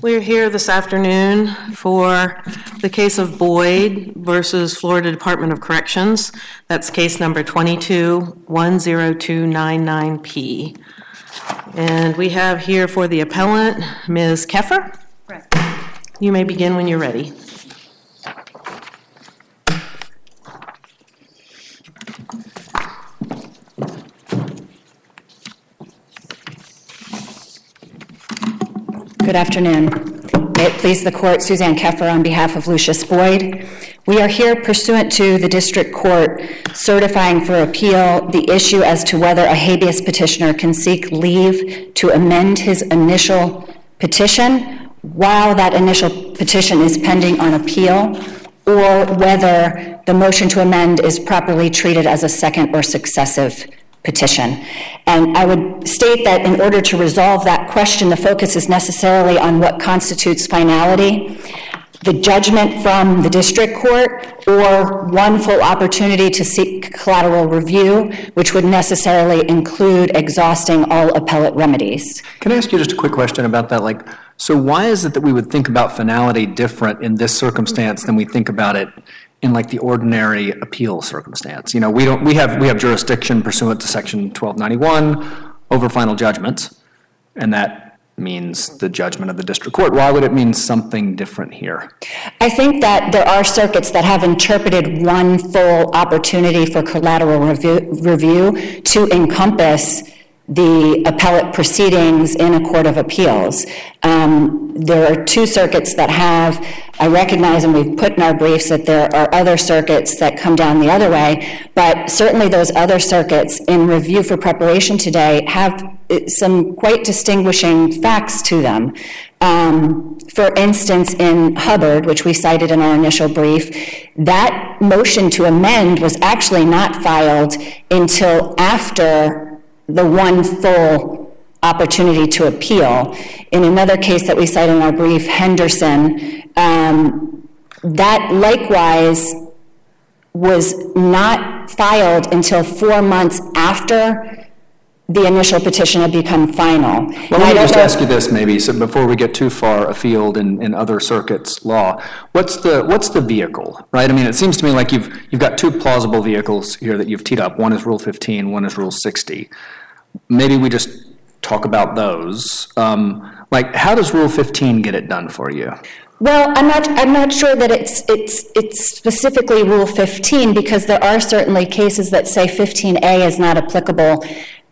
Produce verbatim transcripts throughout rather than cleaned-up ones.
We're here this afternoon for the case of Boyd versus Florida Department of Corrections. That's case number twenty-two one zero two nine nine P. And we have here for the appellant, Miz Keffer. Correct. You may begin when you're ready. Good afternoon. May it please the court, Suzanne Keffer on behalf of Lucius Boyd. We are here pursuant to the district court certifying for appeal the issue as to whether a habeas petitioner can seek leave to amend his initial petition while that initial petition is pending on appeal, or whether the motion to amend is properly treated as a second or successive petition. And I would state that in order to resolve that question, the focus is necessarily on what constitutes finality, the judgment from the district court, or one full opportunity to seek collateral review, which would necessarily include exhausting all appellate remedies. Can I ask you just a quick question about that? Like, so why is it that we would think about finality different in this circumstance than we think about it in like the ordinary appeal circumstance? You know, we don't we have we have jurisdiction pursuant to section twelve ninety-one over final judgments, and that means the judgment of the district court. Why would it mean something different here? I think that there are circuits that have interpreted one full opportunity for collateral review, review to encompass the appellate proceedings in a court of appeals. Um, there are two circuits that have, I recognize, and we've put in our briefs that there are other circuits that come down the other way, but certainly those other circuits in review for preparation today have some quite distinguishing facts to them. Um, for instance, in Hubbard, which we cited in our initial brief, that motion to amend was actually not filed until after the one full opportunity to appeal. In another case that we cite in our brief, Henderson, um, that likewise was not filed until four months after the initial petition had become final. Well, let me just ask you this maybe, so before we get too far afield in, in other circuits' law, what's the what's the vehicle, right? I mean, it seems to me like you've you've got two plausible vehicles here that you've teed up. One is Rule fifteen, one is Rule sixty. Maybe we just talk about those. Um, like, how does Rule fifteen get it done for you? Well, I'm not. I'm not sure that it's it's it's specifically Rule fifteen, because there are certainly cases that say fifteen A is not applicable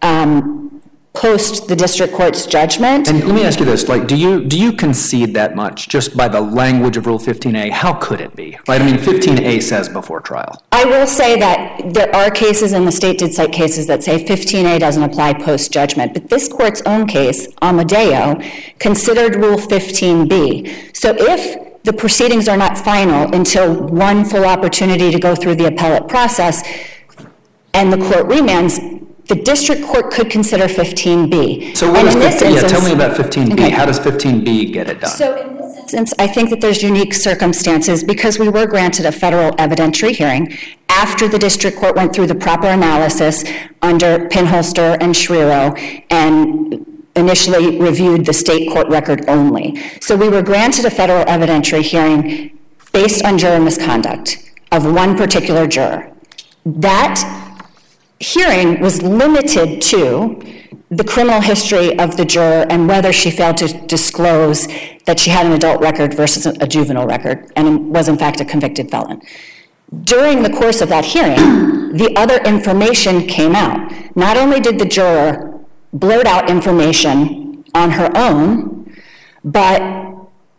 um, post the district court's judgment. And let me ask you this: like, do you do you concede that much just by the language of Rule fifteen A? How could it be? Right? I mean, fifteen A says before trial. I will say that there are cases, and the state did cite cases that say fifteen A doesn't apply post judgment. But this court's own case, Amadeo, considered Rule fifteen B. So if the proceedings are not final until one full opportunity to go through the appellate process, and the court remands, the district court could consider fifteen B. So what is fifteen? Yeah, tell me about fifteen B. Okay. How does fifteen B get it done? So in this instance, I think that there's unique circumstances because we were granted a federal evidentiary hearing after the district court went through the proper analysis under Pinholster and Schreiro and initially reviewed the state court record only. So we were granted a federal evidentiary hearing based on juror misconduct of one particular juror. That hearing was limited to the criminal history of the juror and whether she failed to disclose that she had an adult record versus a juvenile record and was in fact a convicted felon. During the course of that hearing, the other information came out. Not only did the juror blurt out information on her own, but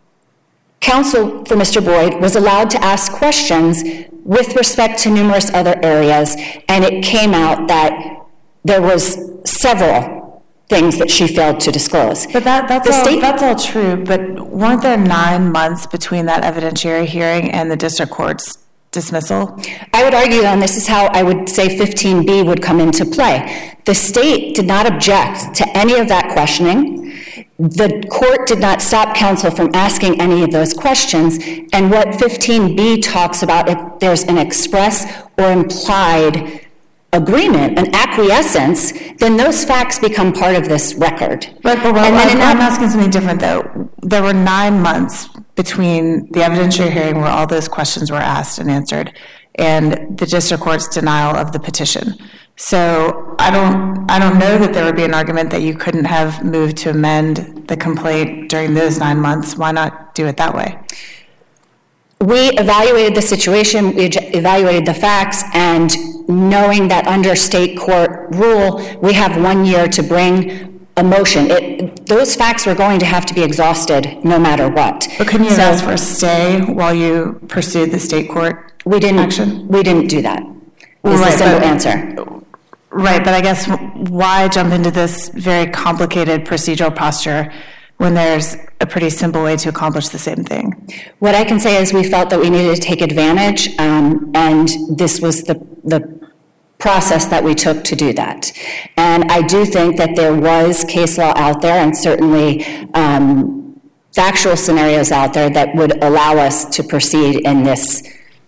counsel for Mister Boyd was allowed to ask questions with respect to numerous other areas, and it came out that there was several things that she failed to disclose. But that, that's, all, state, that's all true, but weren't there nine months between that evidentiary hearing and the district court's dismissal? I would argue, and this is how I would say fifteen B would come into play. The state did not object to any of that questioning. The court did not stop counsel from asking any of those questions, and what fifteen B talks about, if there's an express or implied agreement, an acquiescence, then those facts become part of this record. But, but well, And then I'm, in I'm that- asking something different, though. There were nine months between the evidentiary hearing where all those questions were asked and answered, and the district court's denial of the petition. So I don't, I don't know that there would be an argument that you couldn't have moved to amend the complaint during those nine months. Why not do it that way? We evaluated the situation, we ej- evaluated the facts, and knowing that under state court rule, we have one year to bring a motion. It, those facts were going to have to be exhausted no matter what. But couldn't you So- ask for a stay while you pursued the state court We didn't, action? we didn't do that, is the Right, simple but- answer. Right, but I guess why jump into this very complicated procedural posture when there's a pretty simple way to accomplish the same thing? What I can say is we felt that we needed to take advantage, um, and this was the, the process that we took to do that. And I do think that there was case law out there, and certainly um, factual scenarios out there that would allow us to proceed in this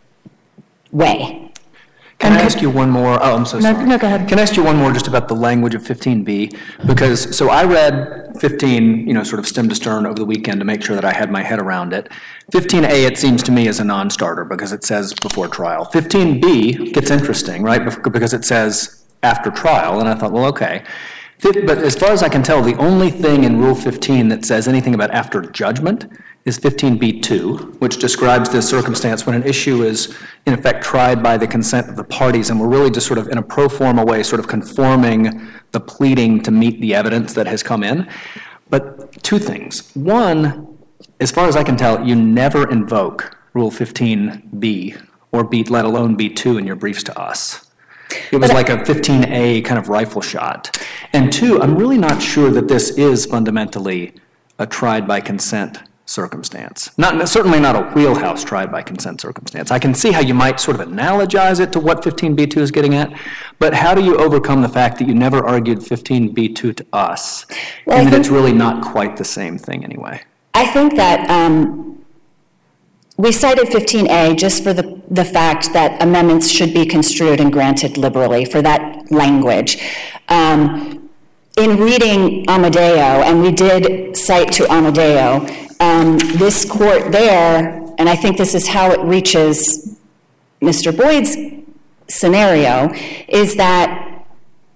way. Can I ask you one more? Oh, I'm so No, sorry. no, go ahead. Can I ask you one more just about the language of fifteen B? Because, so I read fifteen, you know, sort of stem to stern over the weekend to make sure that I had my head around it. fifteen A, it seems to me, is a non-starter because it says before trial. fifteen B gets interesting, right, bef- because it says after trial, and I thought, well, okay. Fif- But as far as I can tell, the only thing in Rule fifteen that says anything about after judgment is fifteen B two, which describes this circumstance when an issue is, in effect, tried by the consent of the parties, and we're really just sort of, in a pro forma way, sort of conforming the pleading to meet the evidence that has come in. But two things. One, as far as I can tell, you never invoke Rule fifteen B or B, let alone B two in your briefs to us. It was like a fifteen A kind of rifle shot. And two, I'm really not sure that this is fundamentally a tried by consent circumstance. Not, certainly not a wheelhouse tried by consent circumstance. I can see how you might sort of analogize it to what fifteen B two is getting at, but how do you overcome the fact that you never argued fifteen B two to us, Well, I and that it's think- really not quite the same thing anyway? I think that um, we cited fifteen A just for the, the fact that amendments should be construed and granted liberally for that language. Um, in reading Amadeo, and we did cite to Amadeo, um, this court there, and I think this is how it reaches Mister Boyd's scenario, is that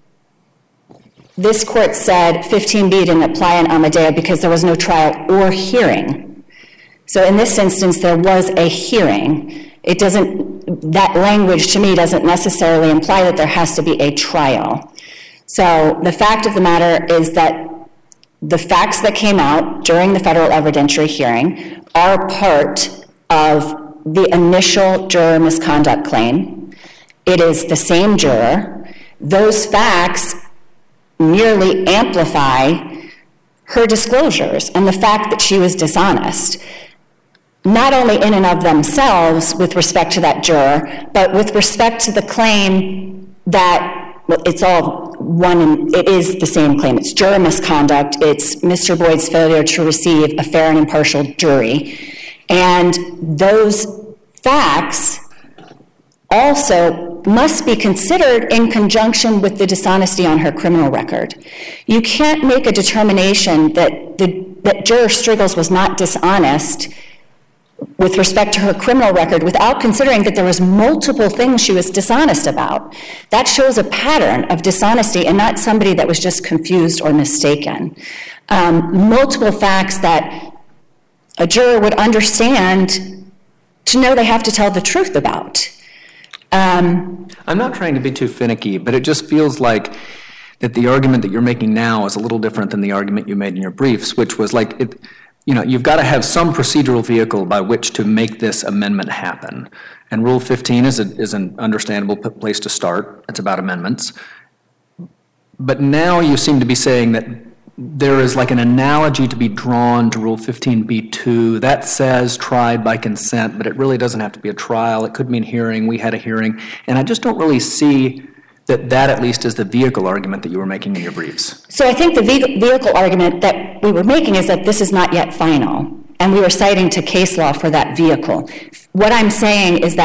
this court said fifteen B didn't apply in Amadeo because there was no trial or hearing. So in this instance, there was a hearing. It doesn't, that language to me doesn't necessarily imply that there has to be a trial. So the fact of the matter is that the facts that came out during the federal evidentiary hearing are part of the initial juror misconduct claim. It is the same juror. Those facts merely amplify her disclosures and the fact that she was dishonest, not only in and of themselves with respect to that juror, but with respect to the claim that, well, it's all one, and it is the same claim. It's juror misconduct. It's Mister Boyd's failure to receive a fair and impartial jury. And those facts also must be considered in conjunction with the dishonesty on her criminal record. You can't make a determination that the that juror Striggles was not dishonest with respect to her criminal record without considering that there was multiple things she was dishonest about. That shows a pattern of dishonesty and not somebody that was just confused or mistaken. Um, multiple facts that a juror would understand to know they have to tell the truth about. Um, I'm not trying to be too finicky, but it just feels like that the argument that you're making now is a little different than the argument you made in your briefs, which was like, it, you know, you've got to have some procedural vehicle by which to make this amendment happen. And Rule fifteen is, a, is an understandable p- place to start. It's about amendments. But now you seem to be saying that there is like an analogy to be drawn to Rule fifteen B two that says tried by consent, but it really doesn't have to be a trial. It could mean hearing. We had a hearing. And I just don't really see that that at least is the vehicle argument that you were making in your briefs. So I think the ve- vehicle argument that we were making is that this is not yet final, and we were citing to case law for that vehicle. What I'm saying is that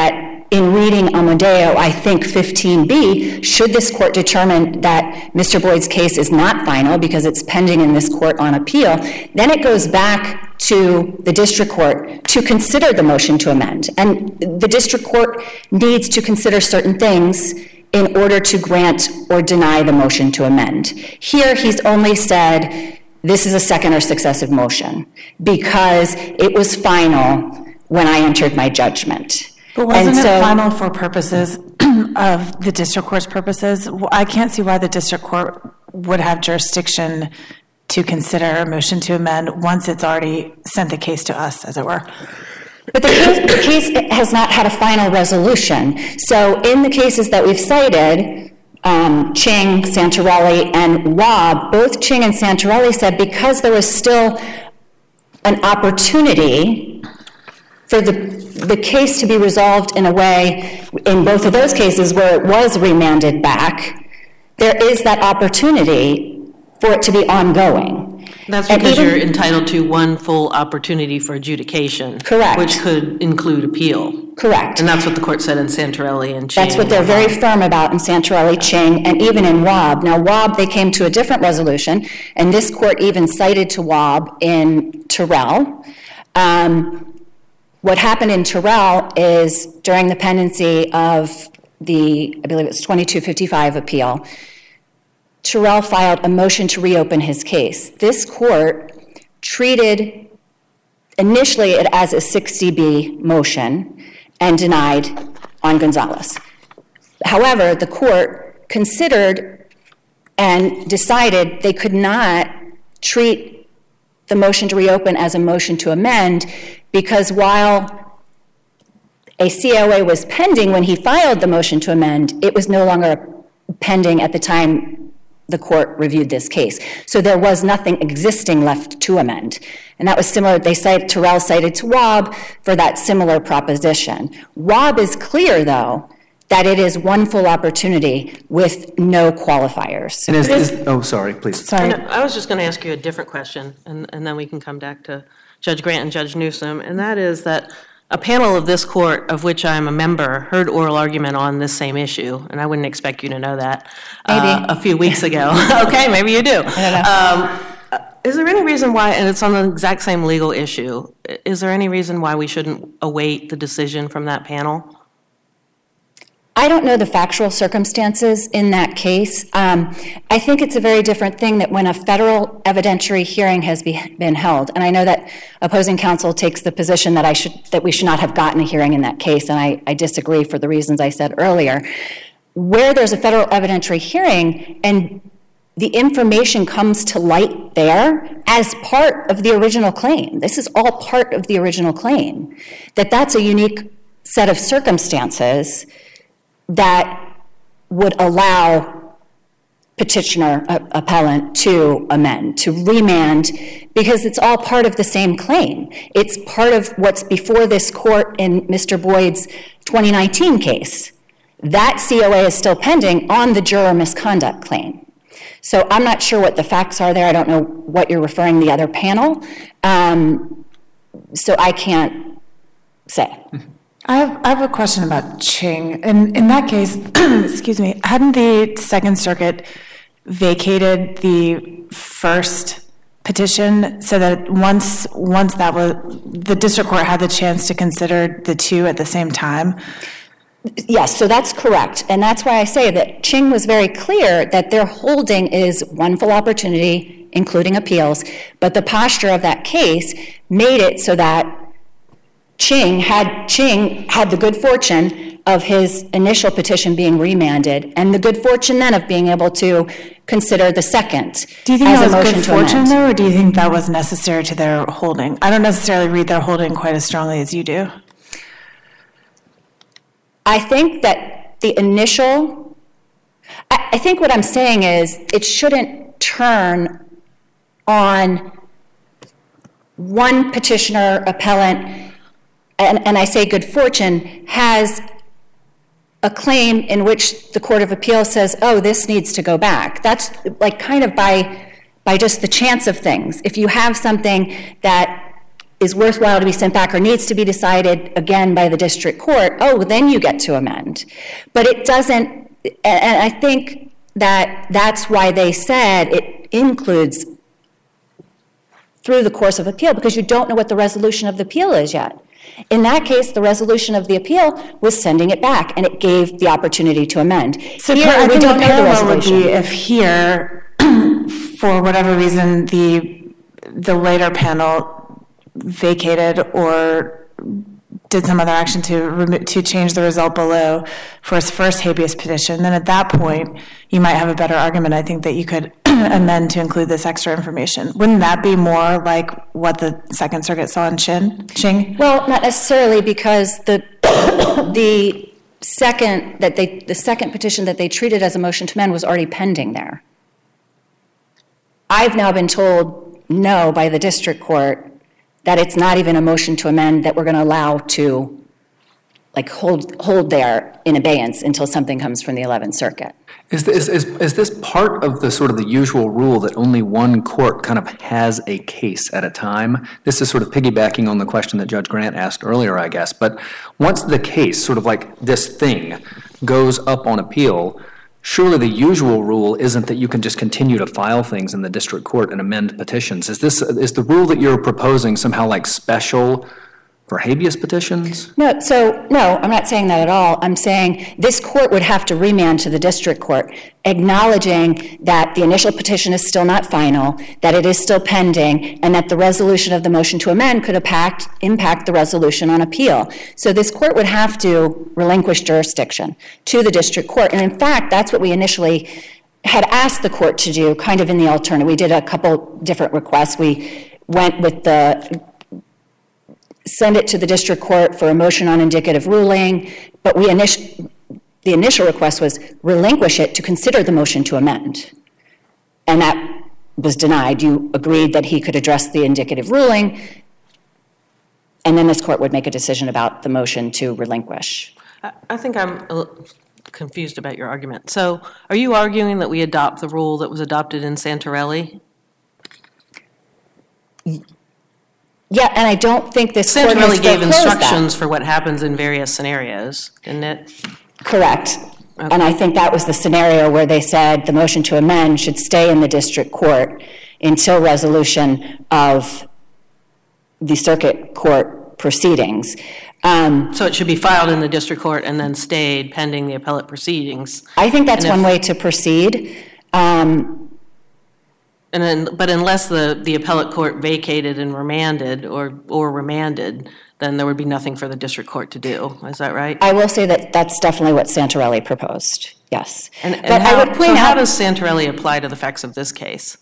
in reading Amadeo, I think fifteen B, should this court determine that Mister Boyd's case is not final because it's pending in this court on appeal, then it goes back to the district court to consider the motion to amend. And the district court needs to consider certain things in order to grant or deny the motion to amend. Here, he's only said, this is a second or successive motion because it was final when I entered my judgment. But wasn't And it so- final for purposes of the district court's purposes? I can't see why the district court would have jurisdiction to consider a motion to amend once it's already sent the case to us, as it were. But the case, the case has not had a final resolution. So in the cases that we've cited, um, Ching, Santorelli, and Wob, both Ching and Santorelli said because there was still an opportunity for the, the case to be resolved in a way, in both of those cases where it was remanded back, there is that opportunity for it to be ongoing. That's And because even- you're entitled to one full opportunity for adjudication. Correct. Which could include appeal. Correct. And that's what the court said in Santorelli and Ching. That's what they're very firm about in Santorelli, Ching, and even in Wob. Now, Wob, they came to a different resolution, and this court even cited to Wob in Terrell. Um, what happened in Terrell is during the pendency of the, I believe it's twenty-two fifty-five appeal, Terrell filed a motion to reopen his case. This court treated initially it as a sixty B motion and denied on Gonzalez. However, the court considered and decided they could not treat the motion to reopen as a motion to amend because while a C O A was pending when he filed the motion to amend, it was no longer pending at the time the court reviewed this case. So there was nothing existing left to amend. And that was similar, they cite, Terrell cited to Wob for that similar proposition. Wob is clear, though, that it is one full opportunity with no qualifiers. And is, is, oh, sorry, please. Sorry. No, I was just going to ask you a different question, and, and then we can come back to Judge Grant and Judge Newsom, and that is that a panel of this court, of which I'm a member, heard oral argument on this same issue, and I wouldn't expect you to know that. Maybe. uh, a few weeks ago. Okay, maybe you do. I don't know. Um, is there any reason why, and it's on the exact same legal issue, is there any reason why we shouldn't await the decision from that panel? I don't know the factual circumstances in that case. Um, I think it's a very different thing that when a federal evidentiary hearing has be, been held, and I know that opposing counsel takes the position that I should that we should not have gotten a hearing in that case, and I, I disagree for the reasons I said earlier. Where there's a federal evidentiary hearing and the information comes to light there as part of the original claim, this is all part of the original claim, that that's a unique set of circumstances that would allow petitioner, uh, appellant to amend, to remand, because it's all part of the same claim. It's part of what's before this court in Mister Boyd's twenty nineteen case. That C O A is still pending on the juror misconduct claim. So I'm not sure what the facts are there. I don't know what you're referring the other panel. Um, so I can't say. I have, I have a question about Ching. In, in that case, excuse me, hadn't the Second Circuit vacated the first petition so that once once that was, the district court had the chance to consider the two at the same time? Yes, so that's correct. And that's why I say that Ching was very clear that their holding is one full opportunity, including appeals, but the posture of that case made it so that Ching had Ching had the good fortune of his initial petition being remanded and the good fortune then of being able to consider the second Do you think as that a was motion good to fortune, amend. though, or do you think that was necessary to their holding? I don't necessarily read their holding quite as strongly as you do. I think that the initial, I, I think what I'm saying is it shouldn't turn on one petitioner, appellant, and, and I say good fortune, has a claim in which the Court of Appeals says, oh, this needs to go back. That's like kind of by, by just the chance of things. If you have something that is worthwhile to be sent back or needs to be decided again by the district court, oh, then you get to amend. But it doesn't, and I think that that's why they said it includes through the course of appeal, because you don't know what the resolution of the appeal is yet. In that case, the resolution of the appeal was sending it back, and it gave the opportunity to amend. So Here, I we think don't the know the parallel would resolution. be if here, for whatever reason, the, the later panel vacated or did some other action to remo- to change the result below for his first habeas petition, then at that point, you might have a better argument, I think, that you could amend to include this extra information. Wouldn't that be more like what the Second Circuit saw in Chin, Ching? Well, not necessarily, because the the second that they the second petition that they treated as a motion to amend was already pending there. I've now been told no by the district court that it's not even a motion to amend that we're going to allow to like hold hold there in abeyance until something comes from the eleventh Circuit. Is this, is, is this part of the sort of the usual rule that only one court kind of has a case at a time? This is sort of piggybacking on the question that Judge Grant asked earlier, I guess. But once the case, sort of like this thing, goes up on appeal, surely the usual rule isn't that you can just continue to file things in the district court and amend petitions. Is this, is the rule that you're proposing somehow like special for habeas petitions? No, so, no, I'm not saying that at all. I'm saying this court would have to remand to the district court, acknowledging that the initial petition is still not final, that it is still pending, and that the resolution of the motion to amend could impact, impact the resolution on appeal. So this court would have to relinquish jurisdiction to the district court. And in fact, that's what we initially had asked the court to do, kind of in the alternative. We did a couple different requests. We went with the send it to the district court for a motion on indicative ruling, but we init- the initial request was relinquish it to consider the motion to amend. And that was denied. You agreed that he could address the indicative ruling, and then this court would make a decision about the motion to relinquish. I- I think I'm a little confused about your argument. So are you arguing that we adopt the rule that was adopted in Santorelli? Yeah, and I don't think this court has Santorelli gave foreclosed that. instructions for what happens in various scenarios, didn't it? Correct. And I think that was the scenario where they said the motion to amend should stay in the district court until resolution of the circuit court proceedings. Um, So it should be filed in the district court and then stayed pending the appellate proceedings. I think that's And if- one way to proceed. Um, And then, but unless the, the appellate court vacated and remanded or, or remanded, then there would be nothing for the district court to do. Is that right? I will say that that's definitely what Santorelli proposed, yes. And, and But I how, would so point how out, does Santorelli apply to the facts of this case?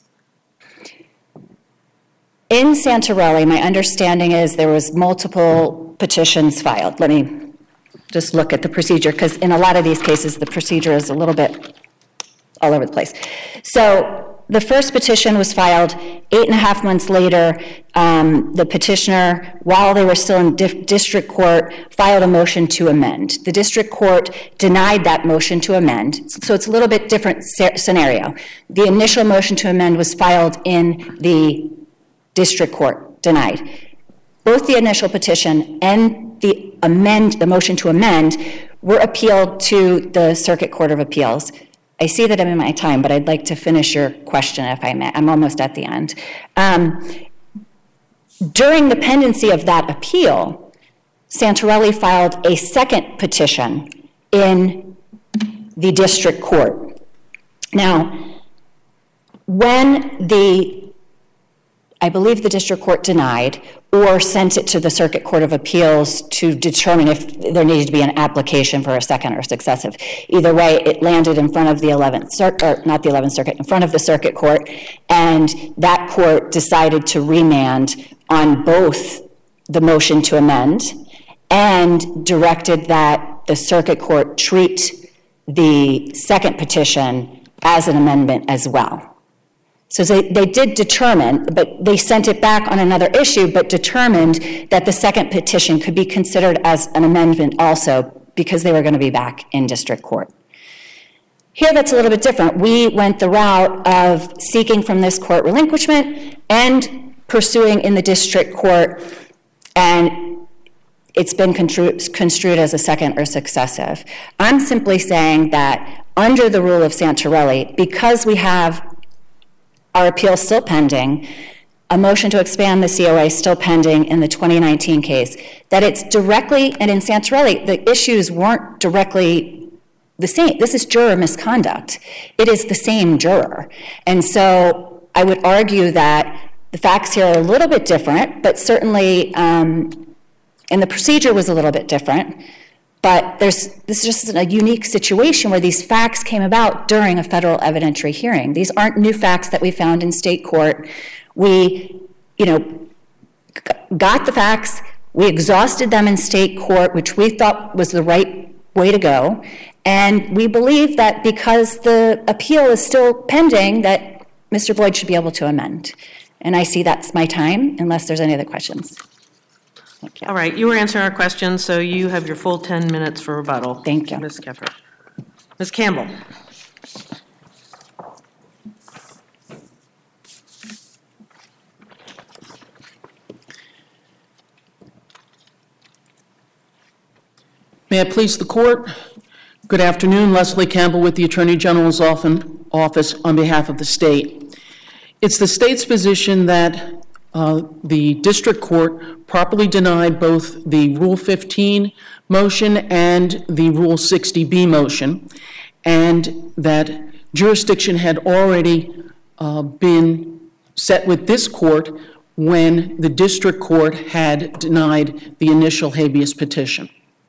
in Santorelli, my understanding is there was multiple petitions filed. Let me just look at the procedure, because in a lot of these cases, the procedure is a little bit all over the place. So the first petition was filed eight and a half months later. Um, the petitioner, while they were still in dif- district court, filed a motion to amend. The district court denied that motion to amend. So it's a little bit different sce- scenario. The initial motion to amend was filed in the district court, denied. Both the initial petition and the amend, the motion to amend, were appealed to the Circuit Court of Appeals. I see that I'm in my time, but I'd like to finish your question if I may. I'm almost at the end. Um, during the pendency of that appeal, Santorelli filed a second petition in the district court. Now, when the, I believe the district court denied or sent it to the Circuit Court of Appeals to determine if there needed to be an application for a second or successive. Either way, it landed in front of the eleventh Circuit, or not the eleventh Circuit, in front of the Circuit Court, and that court decided to remand on both the motion to amend and directed that the Circuit Court treat the second petition as an amendment as well. So they, they did determine, but they sent it back on another issue, but determined that the second petition could be considered as an amendment also because they were going to be back in district court. Here, that's a little bit different. We went the route of seeking from this court relinquishment and pursuing in the district court and it's been construed, construed as a second or successive. I'm simply saying that under the rule of Santorelli, because we have our appeal still pending, a motion to expand the C O A still pending in the twenty nineteen case, that it's directly, and in Santorelli, the issues weren't directly the same. This is juror misconduct. It is the same juror. And so I would argue that the facts here are a little bit different, but certainly, um, and the procedure was a little bit different, but there's, this is just a unique situation where these facts came about during a federal evidentiary hearing. These aren't new facts that we found in state court. We, you know, got the facts, we exhausted them in state court, which we thought was the right way to go, and we believe that because the appeal is still pending, that Mister Boyd should be able to amend. And I see that's my time, unless there's any other questions. Thank you. All right, you were answering our questions, so you have your full ten minutes for rebuttal. Thank you. Miz Keffer. Miz Campbell. May it please the court. Good afternoon, Leslie Campbell with the Attorney General's office on behalf of the state. It's the state's position that uh, the district court properly denied both the Rule fifteen motion and the Rule sixty B motion, and that jurisdiction had already uh, been set with this court when the district court had denied the initial habeas petition.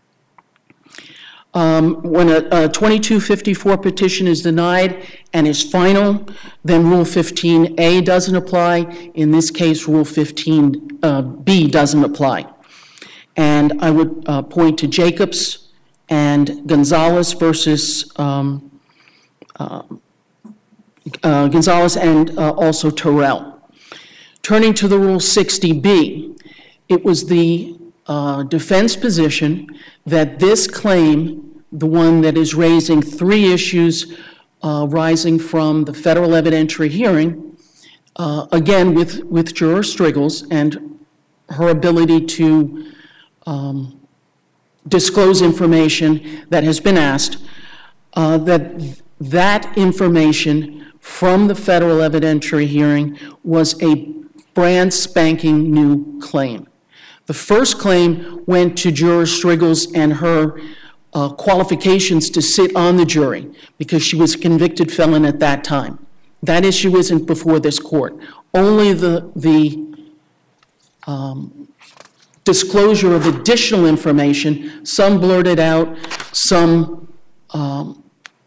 Um, when a, a twenty-two fifty-four petition is denied and is final, then Rule fifteen A doesn't apply. In this case, Rule fifteen B doesn't apply. And I would uh, point to Jacobs and Gonzalez versus um, uh, uh, Gonzalez and uh, also Terrell. Turning to the Rule sixty B, it was the uh, defense position that this claim, the one that is raising three issues uh, rising from the federal evidentiary hearing, uh, again with, with Juror Striggles and her ability to um, disclose information that has been asked, uh, that that information from the federal evidentiary hearing was a brand spanking new claim. The first claim went to Juror Striggles and her uh, qualifications to sit on the jury because she was a convicted felon at that time. That issue isn't before this court. Only the, the um, disclosure of additional information, some blurted out, some um,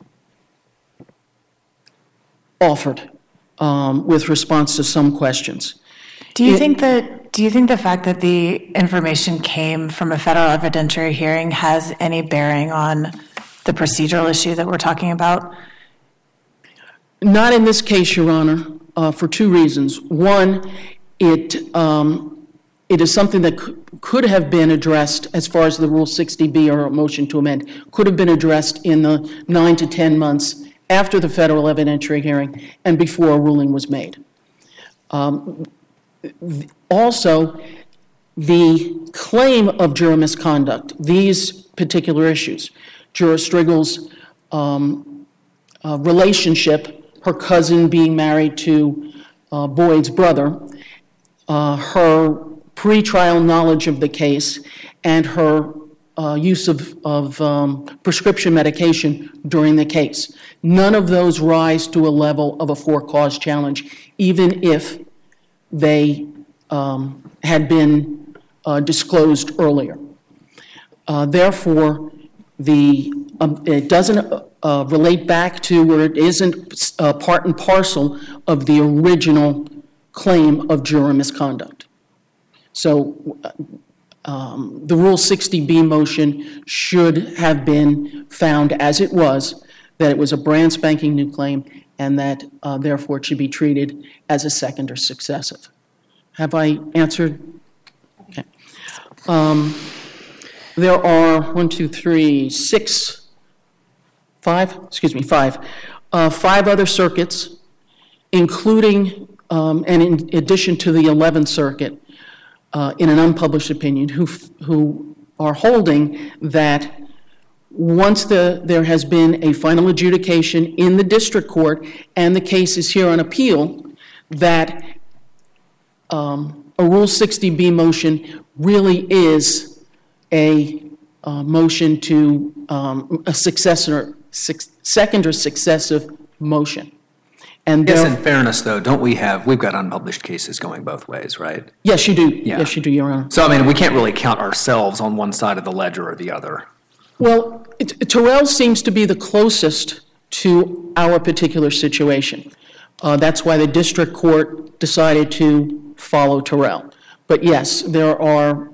offered um, with response to some questions. Do you It- think that, do you think the fact that the information came from a federal evidentiary hearing has any bearing on the procedural issue that we're talking about? Not in this case, Your Honor, uh, for two reasons. One, it, um, it is something that c- could have been addressed as far as the Rule sixty B or a motion to amend, could have been addressed in the nine to ten months after the federal evidentiary hearing and before a ruling was made. Um, th- Also, the claim of juror misconduct, these particular issues, Juror Striggles' um, uh, relationship, her cousin being married to uh, Boyd's brother, uh, her pretrial knowledge of the case, and her uh, use of, of um, prescription medication during the case. None of those rise to a level of a for-cause challenge, even if they um, had been uh, disclosed earlier. Uh, therefore, the, um, it doesn't uh, relate back to, or it isn't uh, part and parcel of the original claim of juror misconduct. So um, the Rule sixty B motion should have been found as it was, that it was a brand spanking new claim, and that uh, therefore it should be treated as a second or successive. Have I answered? Okay. Um, there are one, two, three, six, five, excuse me, five, uh, five other circuits, including, um, and in addition to the eleventh Circuit, uh, in an unpublished opinion, who, f- who are holding that once the, there has been a final adjudication in the district court and the case is here on appeal, that um, a Rule sixty B motion really is a uh, motion to um, a successor, suc- second or successive motion. And Yes, there- in fairness, though, don't we have, we've got unpublished cases going both ways, right? Yes, you do. Yeah. Yes, you do, Your Honor. So, I mean, we can't really count ourselves on one side of the ledger or the other. Well, it- Terrell seems to be the closest to our particular situation. Uh, That's why the district court decided to follow Terrell. But yes, there are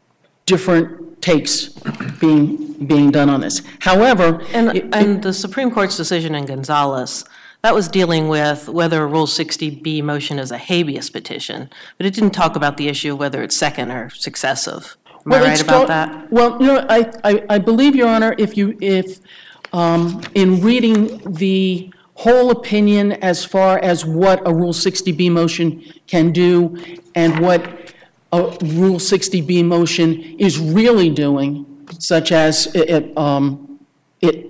different takes being, being done on this. However, And, it- and the Supreme Court's decision in Gonzalez, that was dealing with whether a Rule sixty B motion is a habeas petition, but it didn't talk about the issue of whether it's second or successive. Am I Well, right it's about to- that? Well, you know, I, I, I believe, Your Honor, if you, if, um, in reading the whole opinion as far as what a Rule sixty B motion can do and what a Rule sixty B motion is really doing, such as it, it, um, it,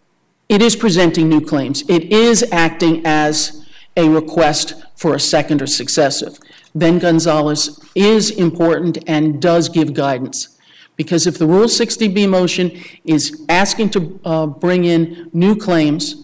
it is presenting new claims. It is acting as a request for a second or successive. Then Gonzalez is important and does give guidance. Because if the Rule sixty B motion is asking to uh, bring in new claims,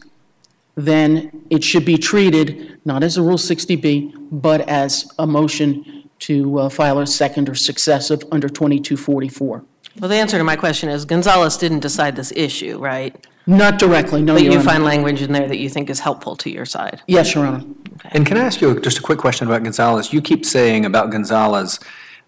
then it should be treated not as a Rule sixty B, but as a motion to uh, file a second or successive under twenty-two forty-four. Well, the answer to my question is Gonzalez didn't decide this issue, right? Not directly, no, But Your you Honor. find language in there that you think is helpful to your side. Yes, Your Honor. And can I ask you just a quick question about Gonzalez? You keep saying about Gonzalez,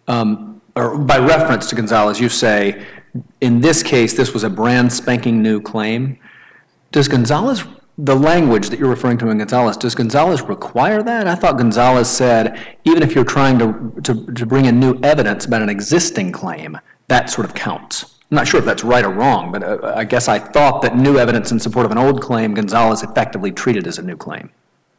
um, or by reference to Gonzalez, you say, in this case, this was a brand spanking new claim. Does Gonzalez, the language that you're referring to in Gonzalez, does Gonzalez require that? I thought Gonzalez said, even if you're trying to, to, to bring in new evidence about an existing claim, that sort of counts. I'm not sure if that's right or wrong, but uh, I guess I thought that new evidence in support of an old claim, Gonzalez effectively treated as a new claim.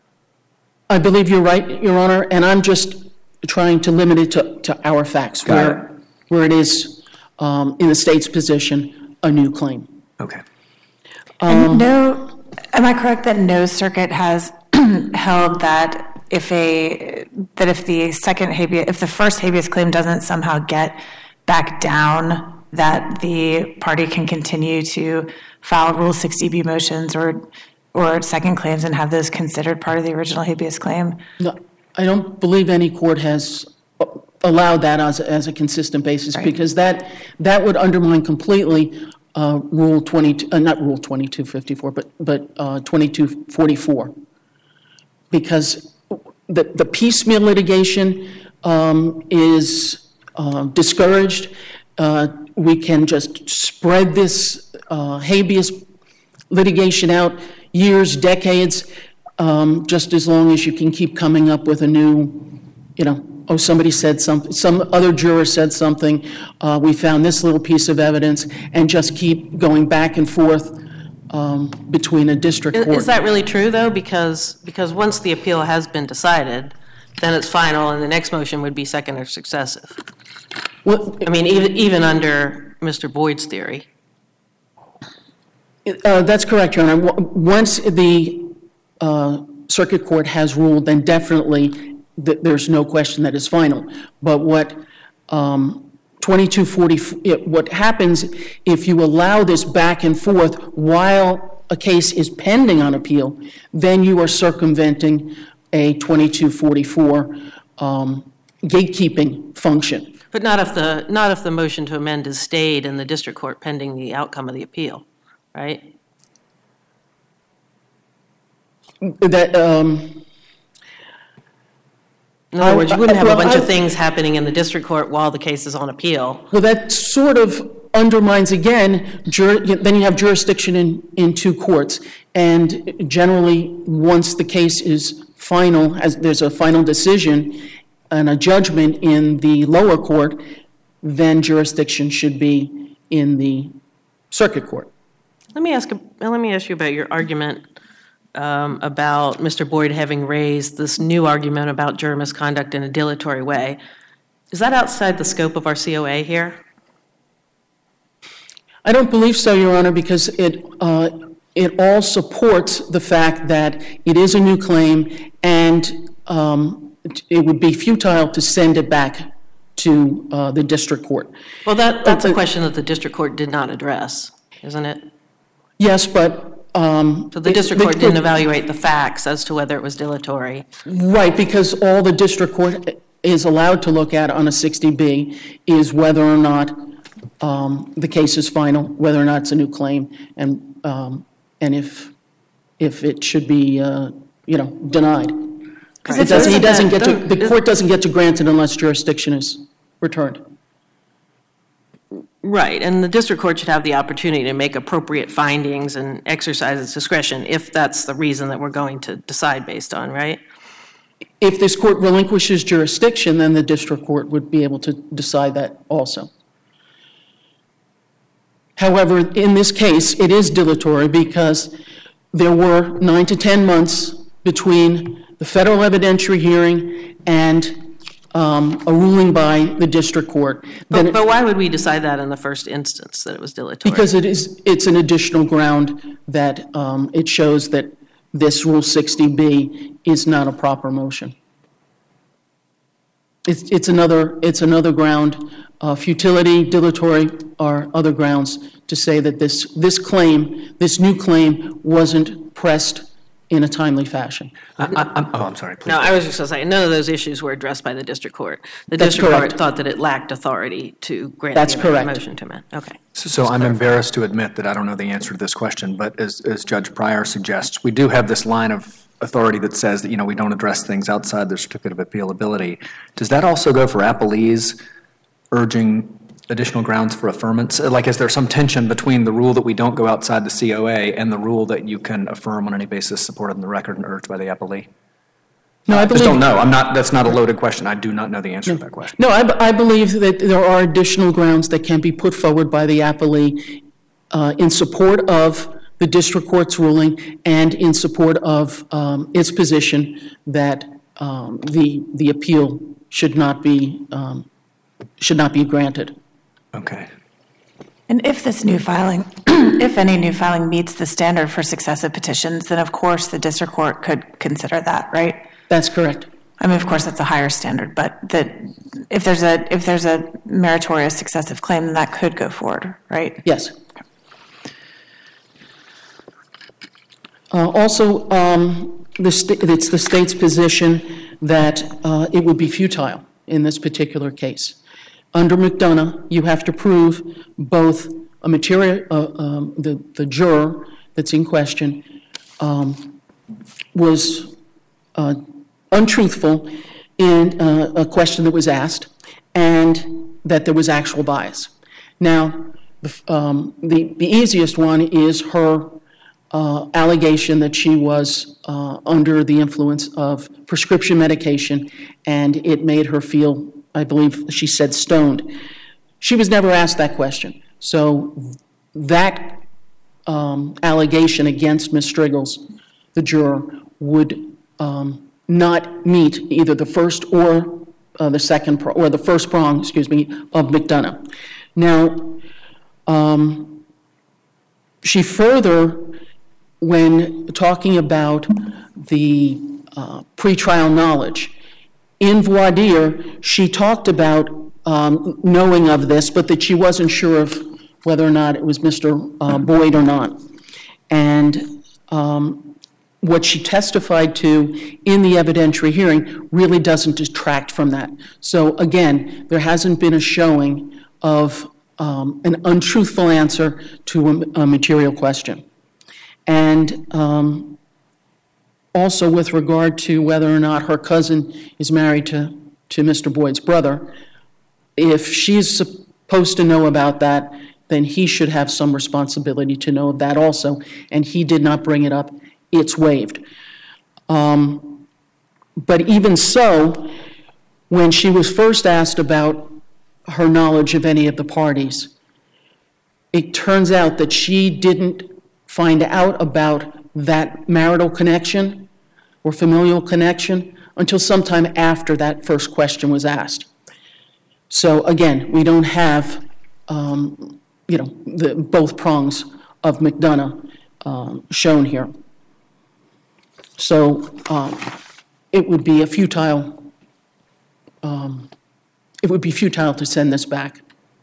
I believe you're right, Your Honor, and I'm just trying to limit it to, to our facts, Got where, it. where it is, um, in the state's position, a new claim. Okay. And no, am I correct that no circuit has held that if a, that if the second habeas, if the first habeas claim doesn't somehow get back down, that the party can continue to file Rule sixty B motions or, or second claims and have those considered part of the original habeas claim? No, I don't believe any court has allowed that as, as a consistent basis, Right. because that, that would undermine completely uh, Rule twenty, uh, not Rule twenty-two fifty-four, but, but uh, twenty-two forty-four. Because the, the piecemeal litigation um, is uh, discouraged. Uh, We can just spread this uh, habeas litigation out years, decades, um, just as long as you can keep coming up with a new, you know, oh, somebody said something, some other juror said something, uh, we found this little piece of evidence, and just keep going back and forth um, between a district Is- court. Is that really true, though? Because, because once the appeal has been decided, then it's final, and the next motion would be second or successive. Well, I mean, even, even under Mister Boyd's theory. Uh, That's correct, Your Honor. W- Once the uh, circuit court has ruled, then definitely th- there's no question that it's final. But what um, twenty-two forty, it- what happens if you allow this back and forth while a case is pending on appeal, then you are circumventing a twenty-two forty-four um, gatekeeping function. But not if the, not if the motion to amend is stayed in the district court pending the outcome of the appeal, right? That, um, In other words, you wouldn't have a Well, bunch I- of things happening in the district court while the case is on appeal. Well, that sort of undermines, again, jur- then you have jurisdiction in, in two courts. And generally, once the case is final, as there's a final decision and a judgment in the lower court, then jurisdiction should be in the circuit court. Let me ask, let me ask you about your argument um, about Mister Boyd having raised this new argument about juror misconduct in a dilatory way. Is that outside the scope of our C O A here? I don't believe so, Your Honor, because it, uh, it all supports the fact that it is a new claim, and um, it would be futile to send it back to uh, the district court. Well, that, that's a Uh, question that the district court did not address, isn't it? Yes, but... um, So the district court didn't evaluate the facts as to whether it was dilatory. Right, because all the district court is allowed to look at on a sixty B is whether or not um, the case is final, whether or not it's a new claim, and, um, and if, if it should be, uh, you know, denied. It doesn't, he doesn't get to, the court doesn't get to grant it unless jurisdiction is returned. Right, and the district court should have the opportunity to make appropriate findings and exercise its discretion if that's the reason that we're going to decide based on, right? If this court relinquishes jurisdiction, then the district court would be able to decide that also. However, in this case, it is dilatory because there were nine to ten months between the federal evidentiary hearing and um, a ruling by the district court. Then But, it- but why would we decide that in the first instance, that it was dilatory? Because it is, it's an additional ground that um, it shows that this Rule sixty B is not a proper motion. It's, it's another, it's another ground, uh, futility, dilatory are other grounds to say that this, this claim, this new claim wasn't pressed in a timely fashion. I, I, I'm- oh, I'm sorry, please. No, I was just going to say, none of those issues were addressed by the district court. The That's district court correct. thought that it lacked authority to grant That's the amendment correct. motion to amend. Okay. So so I'm embarrassed to admit that I don't know the answer to this question, but as, as Judge Pryor suggests, we do have this line of authority that says that, you know, we don't address things outside the certificate of appealability. Does that also go for appellees urging additional grounds for affirmance? Like, is there some tension between the rule that we don't go outside the C O A and the rule that you can affirm on any basis supported in the record and urged by the appellee? No, I I just believe. don't know. I'm not, that's not a loaded question. I do not know the answer to that question. No, I, b- I believe that there are additional grounds that can be put forward by the appellee uh, in support of the district court's ruling and in support of um, its position that um, the, the appeal should not be, um, should not be granted. Okay. And if this new filing, if any new filing meets the standard for successive petitions, then of course the district court could consider that, right? That's correct. I mean, of course, that's a higher standard, but that if there's a, if there's a meritorious successive claim, then that could go forward, right? Yes. Uh, Also, um, the sta- it's the state's position that uh, it would be futile in this particular case. Under McDonough, you have to prove both a material, uh, um, the the juror that's in question um, was uh, untruthful in uh, a question that was asked, and that there was actual bias. Now, the f- um, the the easiest one is her uh, allegation that she was uh, under the influence of prescription medication, and it made her feel, I believe she said, stoned. She was never asked that question. So that um, allegation against Miz Striggles, the juror, would um, not meet either the first or uh, the second, pro- or the first prong, excuse me, of McDonough. Now, um, she further, when talking about the uh, pretrial knowledge, in voir dire, she talked about um, knowing of this, but that she wasn't sure of whether or not it was Mister uh, Boyd or not. And um, what she testified to in the evidentiary hearing really doesn't detract from that. So again, there hasn't been a showing of um, an untruthful answer to a, a material question. And um, also with regard to whether or not her cousin is married to, to Mister Boyd's brother, if she's supposed to know about that, then he should have some responsibility to know that also, and he did not bring it up. It's waived. Um, but even so, when she was first asked about her knowledge of any of the parties, it turns out that she didn't find out about that marital connection or familial connection until sometime after that first question was asked. So again, we don't have, um, you know, the, both prongs of McDonough um, shown here. So um, it would be a futile, um, it would be futile to send this back.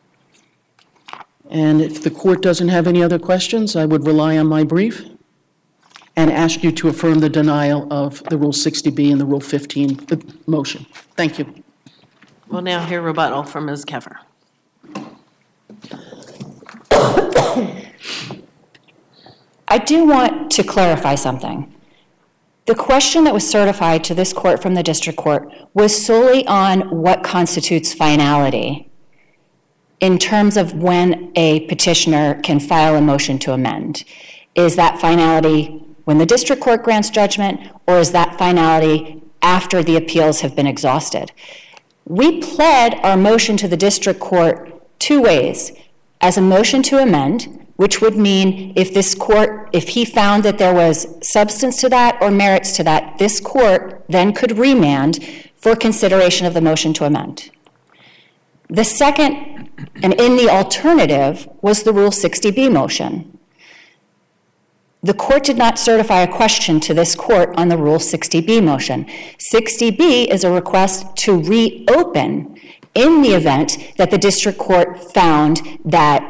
And if the court doesn't have any other questions, I would rely on my brief and ask you to affirm the denial of the Rule sixty B and the Rule fifteen motion. Thank you. We'll now hear rebuttal from Miz Keffer. I do want to clarify something. The question that was certified to this court from the district court was solely on what constitutes finality in terms of when a petitioner can file a motion to amend. Is that finality when the district court grants judgment, or is that finality after the appeals have been exhausted? We pled our motion to the district court two ways. As a motion to amend, which would mean if this court, if he found that there was substance to that or merits to that, this court then could remand for consideration of the motion to amend. The second, and in the alternative, was the Rule sixty B motion. The court did not certify a question to this court on the Rule sixty B motion. sixty B is a request to reopen in the event that the district court found that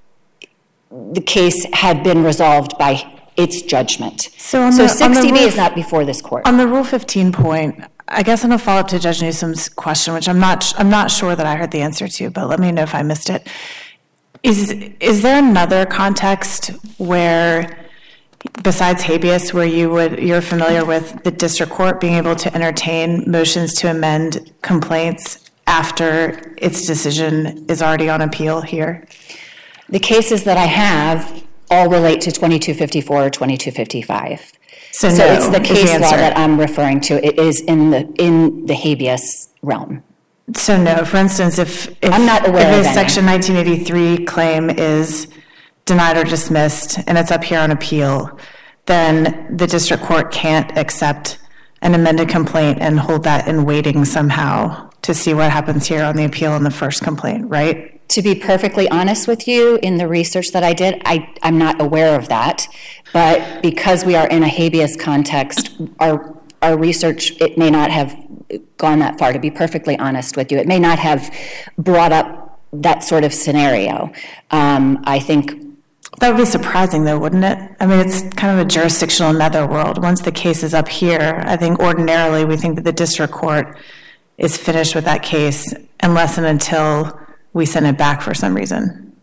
the case had been resolved by its judgment. So on So the- on the sixty B Rule is not before this court. On the Rule fifteen point, I guess I'm going to follow up to Judge Newsom's question, which I'm not, I'm not sure that I heard the answer to, but let me know if I missed it. Is, is there another context where, besides habeas, where you would, you're familiar with the district court being able to entertain motions to amend complaints after its decision is already on appeal here? The cases that I have all relate to twenty-two fifty-four or twenty-two fifty-five. So So no it's the is the case law answer. that I'm referring to. It is in the, in the habeas realm. So no, for instance, if, if. I'm not aware if of a any. Section nineteen eighty-three claim is denied or dismissed and it's up here on appeal, then the district court can't accept an amended complaint and hold that in waiting somehow to see what happens here on the appeal in the first complaint, right? To be perfectly honest with you, in the research that I did, I, I'm not aware of that. But because we are in a habeas context, our, our research, it may not have gone that far, to be perfectly honest with you. It may not have brought up that sort of scenario. Um, I think That would be surprising though, wouldn't it? I mean, it's kind of a jurisdictional netherworld. Once the case is up here, I think ordinarily we think that the district court is finished with that case unless and until we send it back for some reason.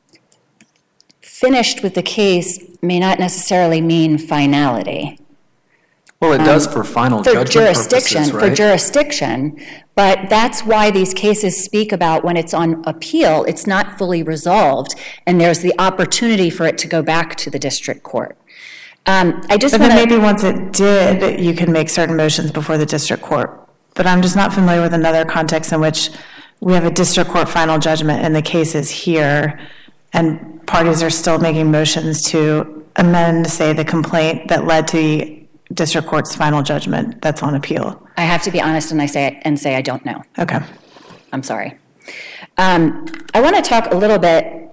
finished with the case may not necessarily mean finality. Well, it does for final For judgment jurisdiction, purposes, for right? jurisdiction, but that's why these cases speak about when it's on appeal, it's not fully resolved, and there's the opportunity for it to go back to the district court. Um, I just But want then to... maybe once it did, you can make certain motions before the district court. But I'm just not familiar with another context in which we have a district court final judgment and the case is here, and parties are still making motions to amend, say, the complaint that led to the district court's final judgment that's on appeal. I have to be honest and I say and say I don't know. Okay. I'm sorry. Um, I want to talk a little bit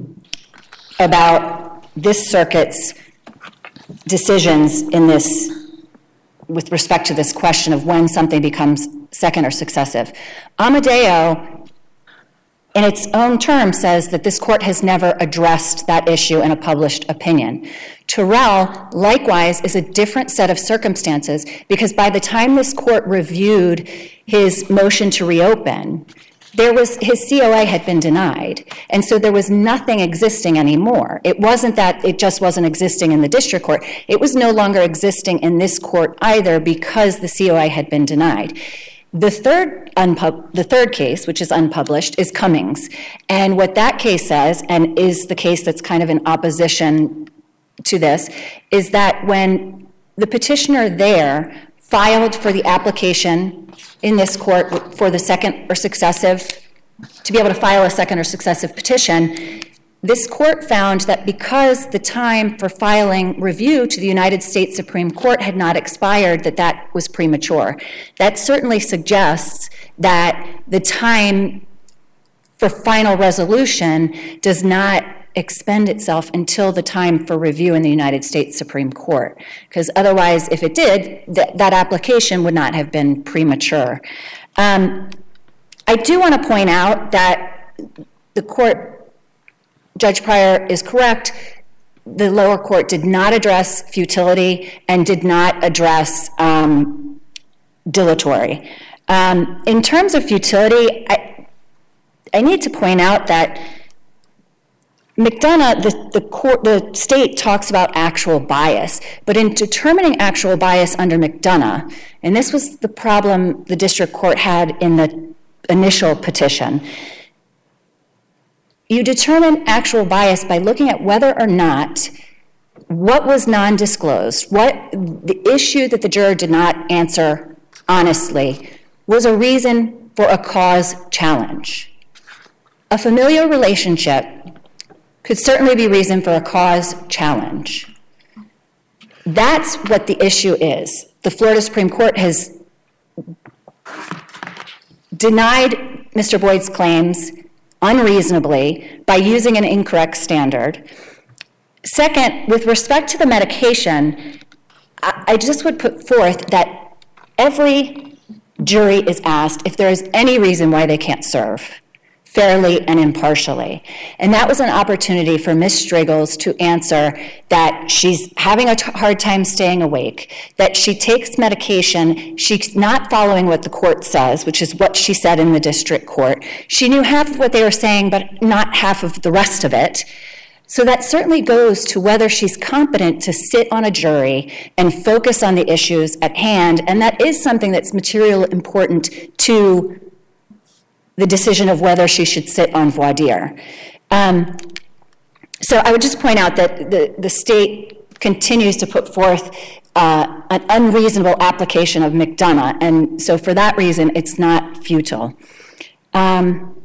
about this circuit's decisions in this, with respect to this question of when something becomes second or successive. Amadeo, in its own terms, says that this court has never addressed that issue in a published opinion. Terrell, likewise, is a different set of circumstances because by the time this court reviewed his motion to reopen, there was, his C O A had been denied, and so there was nothing existing anymore. It wasn't that it just wasn't existing in the district court. It was no longer existing in this court either because the C O A had been denied. The third, unpub- the third case, which is unpublished, is Cummings. And what that case says, and is the case that's kind of in opposition to this, is that when the petitioner there filed for the application in this court for the second or successive, to be able to file a second or successive petition, this court found that because the time for filing review to the United States Supreme Court had not expired, that that was premature. That certainly suggests that the time for final resolution does not expend itself until the time for review in the United States Supreme Court. Because otherwise, if it did, th- that application would not have been premature. Um, I do want to point out that the court, Judge Pryor is correct, the lower court did not address futility and did not address um, dilatory. Um, in terms of futility, I, I need to point out that McDonough, the, the, court, the state talks about actual bias, but in determining actual bias under McDonough, and this was the problem the district court had in the initial petition, you determine actual bias by looking at whether or not what was non-disclosed, what the issue that the juror did not answer honestly was a reason for a cause challenge. A familial relationship could certainly be reason for a cause challenge. That's what the issue is. The Florida Supreme Court has denied Mister Boyd's claims unreasonably by using an incorrect standard. Second, with respect to the medication, I, I just would put forth that every jury is asked if there is any reason why they can't serve fairly and impartially. And that was an opportunity for Miz Striggles to answer that she's having a t- hard time staying awake, that she takes medication, she's not following what the court says, which is what she said in the district court. She knew half of what they were saying, but not half of the rest of it. So that certainly goes to whether she's competent to sit on a jury and focus on the issues at hand, and that is something that's materially important to the decision of whether she should sit on voir dire. Um, so I would just point out that the, the state continues to put forth uh, an unreasonable application of McDonough, and so for that reason, it's not futile. Um,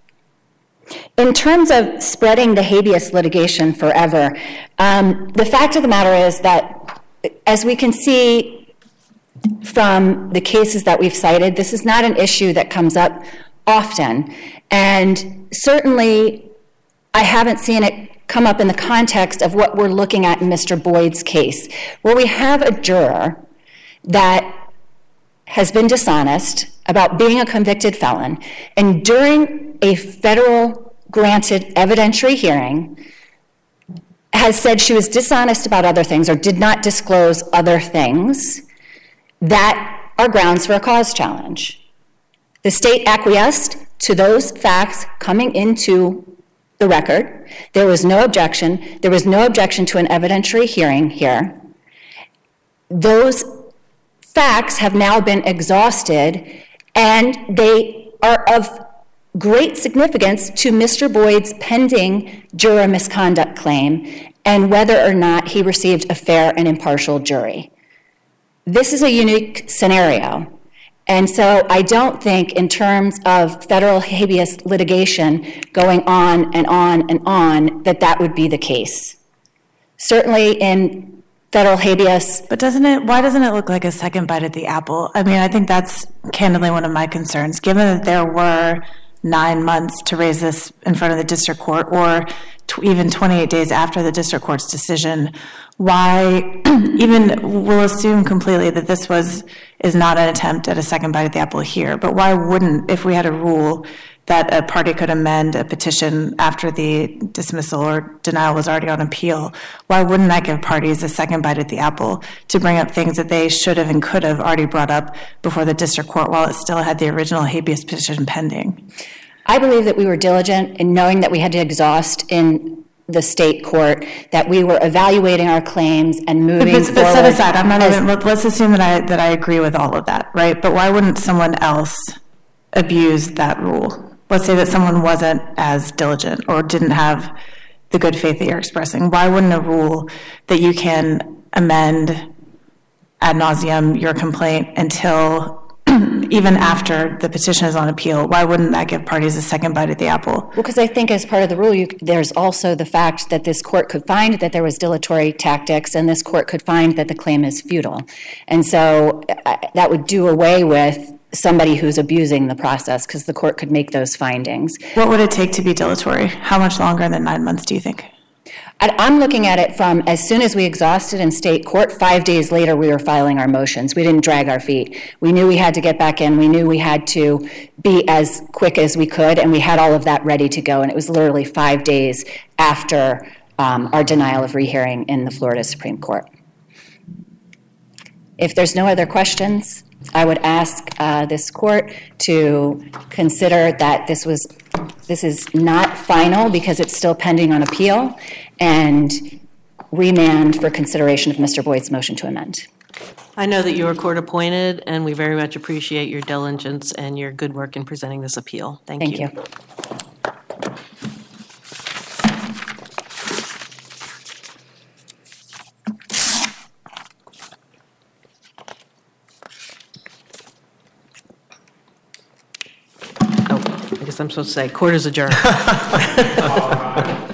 in terms of spreading the habeas litigation forever, um, the fact of the matter is that, as we can see from the cases that we've cited, this is not an issue that comes up often, and certainly I haven't seen it come up in the context of what we're looking at in Mister Boyd's case, where we have a juror that has been dishonest about being a convicted felon, and during a federal granted evidentiary hearing has said she was dishonest about other things or did not disclose other things that are grounds for a cause challenge. The state acquiesced to those facts coming into the record. There was no objection. There was no objection to an evidentiary hearing here. Those facts have now been exhausted, and they are of great significance to Mister Boyd's pending juror misconduct claim and whether or not he received a fair and impartial jury. This is a unique scenario. And so I don't think in terms of federal habeas litigation going on and on and on that that would be the case. Certainly in federal habeas. But doesn't it, why doesn't it look like a second bite at the apple? I mean, I think that's candidly one of my concerns. Given that there were nine months to raise this in front of the district court, or t- even twenty-eight days after the district court's decision, why, even we'll assume completely that this was is not an attempt at a second bite at the apple here, but why wouldn't, if we had a rule that a party could amend a petition after the dismissal or denial was already on appeal, why wouldn't that give parties a second bite at the apple to bring up things that they should have and could have already brought up before the district court while it still had the original habeas petition pending? I believe that we were diligent in knowing that we had to exhaust in the state court, that we were evaluating our claims and moving but, forward. But set aside, I'm not as, even, let's assume that I, that I agree with all of that, right? But why wouldn't someone else abuse that rule? Let's say that someone wasn't as diligent or didn't have the good faith that you're expressing. Why wouldn't a rule that you can amend ad nauseum your complaint until even after the petition is on appeal, why wouldn't that give parties a second bite at the apple? Well, because I think as part of the rule, you, there's also the fact that this court could find that there was dilatory tactics, and this court could find that the claim is futile. And so uh, that would do away with somebody who's abusing the process, because the court could make those findings. What would it take to be dilatory? How much longer than nine months do you think? I- I'm looking at it from as soon as we exhausted in state court, five days later, we were filing our motions. We didn't drag our feet. We knew we had to get back in. We knew we had to be as quick as we could, and we had all of that ready to go. And it was literally five days after um, our denial of rehearing in the Florida Supreme Court. If there's no other questions, I would ask uh, this court to consider that this was, this is not final because it's still pending on appeal, and remand for consideration of Mister Boyd's motion to amend. I know that you are court-appointed, and we very much appreciate your diligence and your good work in presenting this appeal. Thank you. Thank you. Oh, I guess I'm supposed to say, court is adjourned.